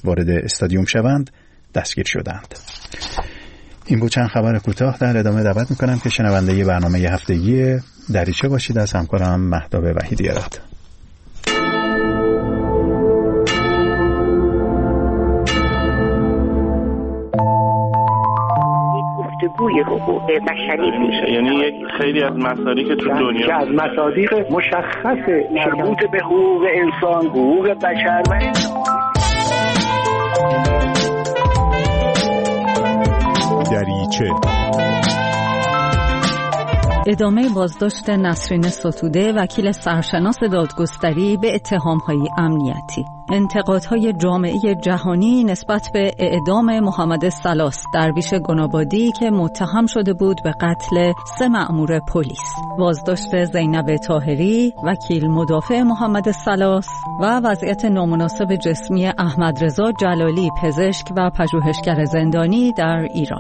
وارد استادیوم شوند دستگیر شدند. این بود چند خبر کوتاه. در ادامه دعوت میکنم که شنونده برنامه هفتگی دریچه باشید از همکارم مهتاب وحیدی‌آراد. گفتگوی حقوق بشری میشه، یعنی خیلی از مصادیق تو دنیا که از مصادیق مشخص مربوط به حقوق انسان، حقوق بشر و دریچه. ادامه بازداشت نسرین ستوده، وکیل سرشناس دادگستری به اتهام‌های امنیتی. انتقادهای جامعه جهانی نسبت به اعدام محمد سلاس، درویش گنابادی که متهم شده بود به قتل 3 مأمور پلیس. بازداشت زینب طاهری، وکیل مدافع محمد سلاس و وضعیت نامناسب جسمی احمد رضا جلالی، پزشک و پژوهشگر زندانی در ایران.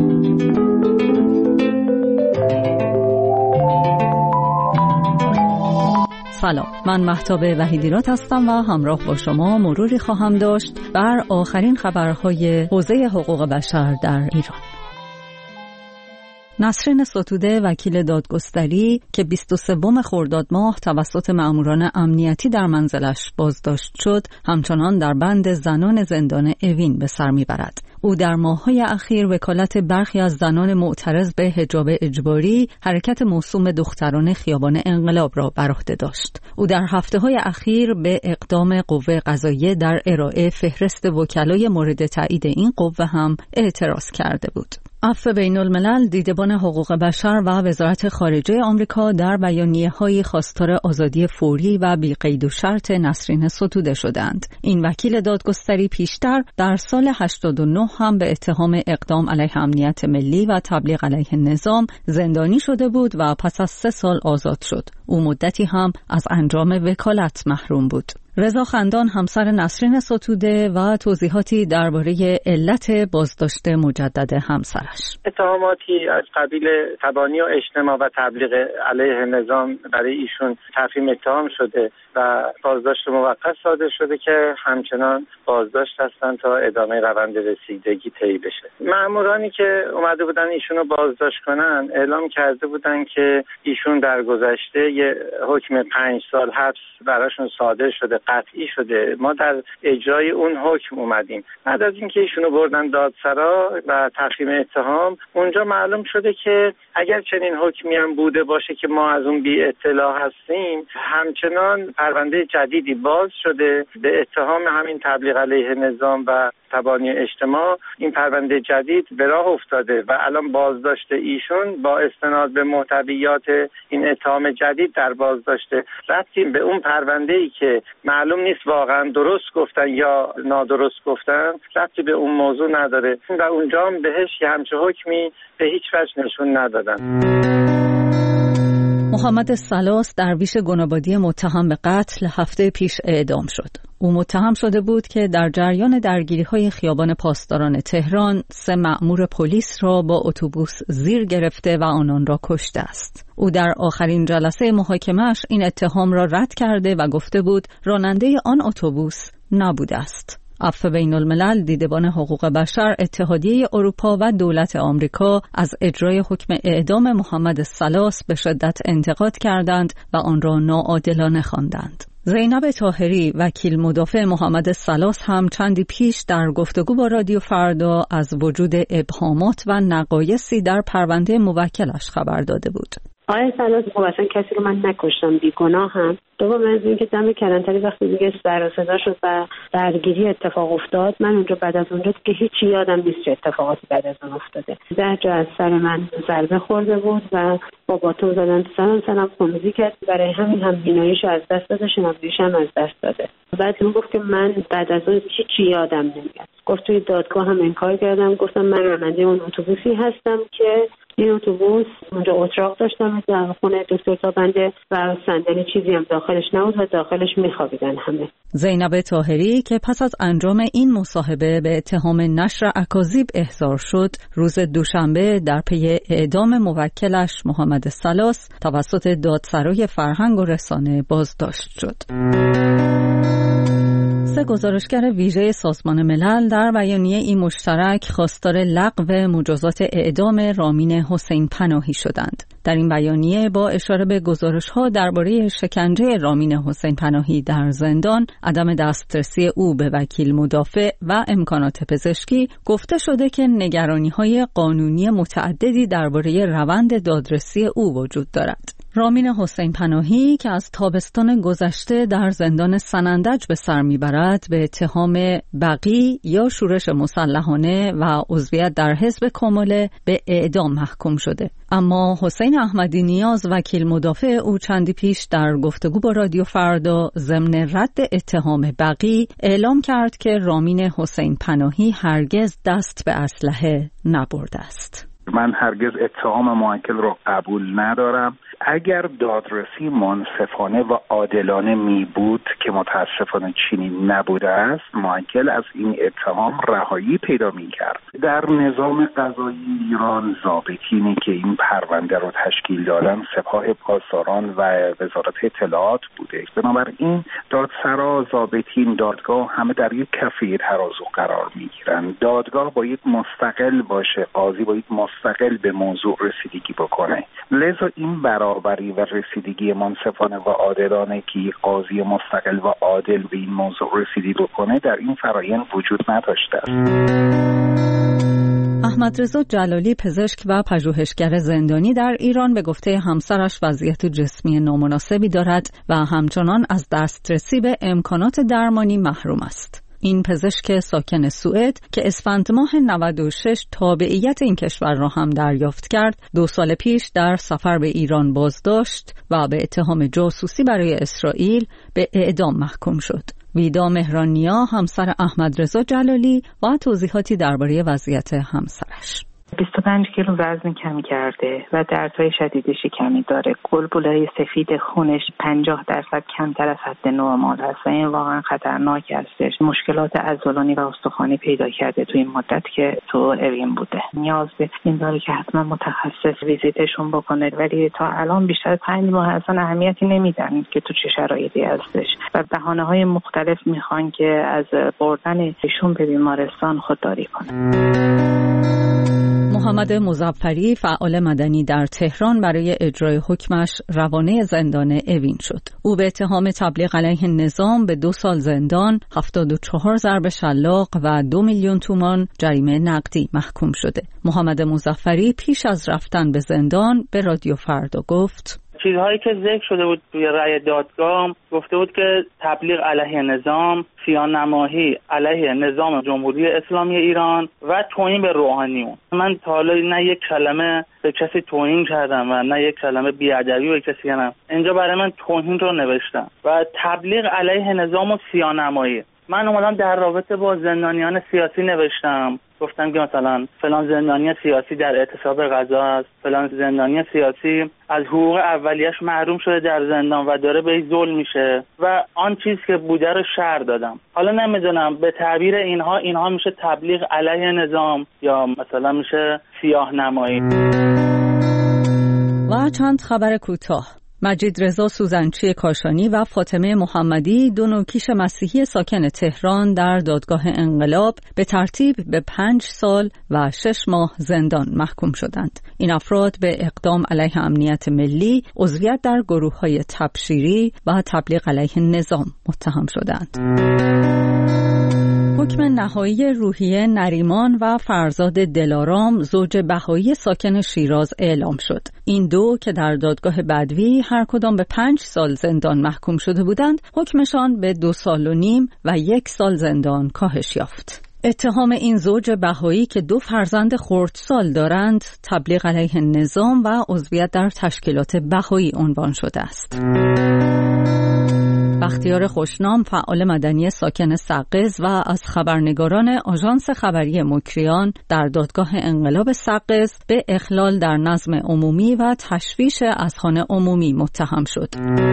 سلام، من مهتاب وحیدی‌آراد هستم و همراه با شما مروری خواهم داشت بر آخرین خبرهای حوزه حقوق بشر در ایران. نسرین ستوده، وکیل دادگستری که 23 خرداد ماه توسط مأموران امنیتی در منزلش بازداشت شد، همچنان در بند زنان زندان اوین به سر میبرد. او در ماه‌های اخیر وکالت برخی از زنان معترض به حجاب اجباری، حرکت موسوم دختران خیابان انقلاب را بر عهده داشت. او در هفته‌های اخیر به اقدام قوه قضاییه در ارائه فهرست وکلای مورد تایید این قوه هم اعتراض کرده بود. عفو بین‌الملل، دیدبان حقوق بشر و وزارت خارجه آمریکا در بیانیه‌های خواستار آزادی فوری و بی قید و شرط نسرین ستوده شدند. این وکیل دادگستری پیشتر در سال 89 هم به اتهام اقدام علیه امنیت ملی و تبلیغ علیه نظام زندانی شده بود و پس از 3 سال آزاد شد. او مدتی هم از انجام وکالت محروم بود. رضا خندان، همسر نسرین ستوده، و توضیحاتی درباره علت بازداشت مجدد همسرش. اتهاماتی از قبیل تبانی و اجتماع و تبلیغ علیه نظام برای ایشون تفهیم اتهام شده و بازداشت موقت صادر شده که همچنان بازداشت هستن تا ادامه روند رسیدگی طی بشه. مأمورانی که اومده بودن ایشونو بازداشت کنن اعلام کرده بودن که ایشون در گذشته یه حکم 5 سال حبس براشون صادر شده، قطعی شده. ما در اجرای اون حکم اومدیم. بعد از اینکه ایشونو بردن دادسرا و تفهیم اتهام، اونجا معلوم شده که اگر چنین حکمی هم بوده باشه که ما از اون بی اطلاع هستیم، همچنان پرونده جدیدی باز شده به اتهام همین تبلیغ علیه نظام و تبانی اجتماع. این پرونده جدید به راه افتاده و الان بازداشت ایشون با استناد به محتویات این اتهام جدید در بازداشت ربطی به اون پرونده‌ای که معلوم نیست واقعا درست گفتن یا نادرست گفتن، ربطی به اون موضوع نداره و اونجا هم بهش همچه حکمی به هیچ وجه نشون ندادن. محمد سلاس، درویش گنابادی متهم به قتل، هفته پیش اعدام شد. او متهم شده بود که در جریان درگیری‌های خیابان پاسداران تهران 3 مأمور پلیس را با اتوبوس زیر گرفته و آنان را کشته است. او در آخرین جلسه محاکمه‌اش این اتهام را رد کرده و گفته بود راننده آن اتوبوس نبوده است. عفو بین‌الملل، دیدبان حقوق بشر، اتحادیه اروپا و دولت آمریکا از اجرای حکم اعدام محمد سلاس به شدت انتقاد کردند و آن را ناعادلانه خواندند. زینب طاهری، وکیل مدافع محمد سلاس، هم چندی پیش در گفتگو با رادیو فردا از وجود ابهامات و نقایصی در پرونده موکلش خبر داده بود. آقای سلاس، خب اصلا کسی رو من نکشتم، بیگناهم. دوم از اینکه دم کلانتری وقتی دیگه سر و صدا شد و درگیری اتفاق افتاد، من اونجا بعد از اونجا که هیچی یادم نیست چه اتفاقاتی بعد از اون افتاده. 10 جا از سر من ضربه خورده بود و با باتون زدن تو سرم خونریزی کرد. برای همین هم بیناییشو از دست داده، شنواییشو هم از دست داده. بعد اون گفت که من بعد از اون هیچی یادم نمیاد. گفت توی دادگاه هم انکار کردم، گفتم من راننده اون اتوبوسی هستم که این اتوبوس اونجا اتراق داشتم در خونه دکتر تابنده و صندلی چیزی هم داخلش نبود و داخلش میخوابیدن همه. زینب طاهری که پس از انجام این مصاحبه به اتهام نشر اکاذیب احضار شد، روز دوشنبه در پی اعدام موکلش محمد سلاس توسط دادسرای فرهنگ و رسانه بازداشت شد. امروز گزارشگر ویژه سازمان ملل در بیانیه‌ای مشترک خواستار لغو مجازات اعدام رامین حسین پناهی شدند. در این بیانیه با اشاره به گزارش‌ها درباره شکنجه رامین حسین پناهی در زندان، عدم دسترسی او به وکیل مدافع و امکانات پزشکی، گفته شده که نگرانی‌های قانونی متعددی درباره روند دادرسی او وجود دارد. رامین حسین پناهی که از تابستان گذشته در زندان سنندج به سر میبرد به اتهام بغی یا شورش مسلحانه و عضویت در حزب کماله به اعدام محکوم شده. اما حسین احمدی نیاز وکیل مدافع او چندی پیش در گفتگو با رادیو فردا ضمن رد اتهام بغی اعلام کرد که رامین حسین پناهی هرگز دست به اسلحه نبرده است. من هرگز اتهام موکل رو قبول ندارم. اگر دادرسی منصفانه و عادلانه می بود که متاسفانه چنین نبوده است، موکل از این اتهام رهایی پیدا می کرد. در نظام قضایی ایران ضابطینی که این پرونده رو تشکیل دادن سپاه پاسداران و وزارت اطلاعات بوده. بنابراین دادسرا، ضابطین، دادگاه همه در یک کفه ترازو قرار می گیرن. دادگاه باید مستقل باشه، قاضی باید مستقل به موضوع رسیدگی بکنه. لذا این برابری و رسیدگی منصفانه و عادلانه که یک قاضی مستقل و عادل به این موضوع رسیدگی بکنه در این فرایند وجود نداشته است. احمدرضا جلالی، پزشک و پژوهشگر زندانی در ایران، به گفته همسرش وضعیت جسمی نامناسبی دارد و همچنان از دسترسی به امکانات درمانی محروم است. این پزشک ساکن سوئد که اسفند ماه 96 تابعیت این کشور را هم دریافت کرد، 2 سال پیش در سفر به ایران بازداشت و به اتهام جاسوسی برای اسرائیل به اعدام محکوم شد. ویدا مهرانیا، همسر احمدرضا جلالی، و توضیحاتی درباره وضعیت همسرش. 25 کیلو وزن کم کرده و دردهای شدید شکمی داره. گلبوله‌های سفید خونش 50% کمتر از حد نرمال هست و این واقعا خطرناک هستش. مشکلات عضلانی و استخوانی پیدا کرده تو این مدت که تو اوین بوده. نیاز به این داره که حتما متخصص ویزیتشون بکنه، ولی تا الان بیشتر 5 ماه اصلا اهمیتی نمیدن که تو چه شرایطی هستش و بهانه‌های مختلف میخوان که از بردن ایشون به بیمارستان خودداری کنه. محمد مظفری، فعال مدنی در تهران، برای اجرای حکمش روانه زندان اوین شد. او به اتهام تبلیغ علیه نظام به 2 سال زندان، 74 ضرب شلاق و 2 میلیون تومان جریمه نقدی محکوم شده. محمد مظفری پیش از رفتن به زندان به رادیو فردا گفت: چیزهایی که ذکر شده بود توی رأی دادگاه، گفته بود که تبلیغ علیه نظام، خیانت‌نمایی علیه نظام جمهوری اسلامی ایران و توهین به روحانیون. من تا حالا نه یک کلمه به کسی توهین کردم و نه یک کلمه بی‌ادبی به کسی کردم. اینجا برای من توهین رو نوشتم و تبلیغ علیه نظام و خیانت‌نمایی. من اومدم در رابطه با زندانیان سیاسی نوشتم، گفتم که مثلا فلان زندانی سیاسی در اعتصاب غذا است، فلان زندانی سیاسی از حقوق اولیه‌اش محروم شده در زندان و داره بهش ظلم میشه و آن چیز که بوده رو شرح دادم. حالا نمیدونم به تعبیر اینها میشه تبلیغ علیه نظام یا مثلا میشه سیاه‌نمایی. و چند خبر کوتاه. مجید رضا سوزنچی کاشانی و فاطمه محمدی، 2 نوکیش مسیحی ساکن تهران، در دادگاه انقلاب به ترتیب به 5 سال و 6 ماه زندان محکوم شدند. این افراد به اقدام علیه امنیت ملی، عضویت در گروه‌های تبشیری و تبلیغ علیه نظام متهم شدند. حکم نهایی روحیه نریمان و فرزاد دلارام، زوج بهایی ساکن شیراز، اعلام شد. این 2 که در دادگاه بدوی هر کدام به 5 سال زندان محکوم شده بودند، حکمشان به 2 سال و نیم و 1 سال زندان کاهش یافت. اتهام این زوج بهایی که 2 فرزند خردسال دارند، تبلیغ علیه نظام و عضویت در تشکیلات بهایی عنوان شده است. بختیار خوشنام، فعال مدنی ساکن سقز و از خبرنگاران آژانس خبری مکریان، در دادگاه انقلاب سقز به اخلال در نظم عمومی و تشویش اذهان عمومی متهم شد.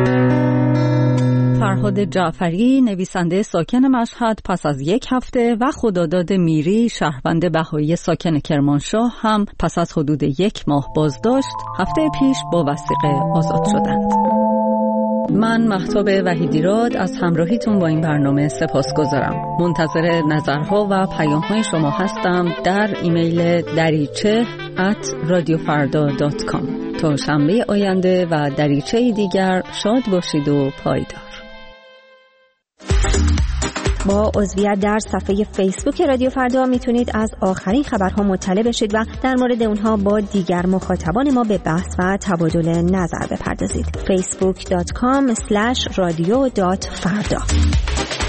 فرهاد جعفری، نویسنده ساکن مشهد، پس از 1 هفته و خداداد میری، شهروند بهایی ساکن کرمانشاه، هم پس از حدود 1 ماه بازداشت، هفته پیش با وثیقه آزاد شدند. من مهتاب وحیدیراد از همراهیتون با این برنامه سپاسگزارم. منتظر نظرها و پیام‌های شما هستم در ایمیل dariche@radiofarda.com. تا شنبه آینده و دریچه دیگر شاد باشید و پایدار. با عضویت در صفحه فیسبوک رادیو فردا میتونید از آخرین خبرها مطلع بشید و در مورد اونها با دیگر مخاطبان ما به بحث و تبادل نظر بپردازید. facebook.com/radio.farda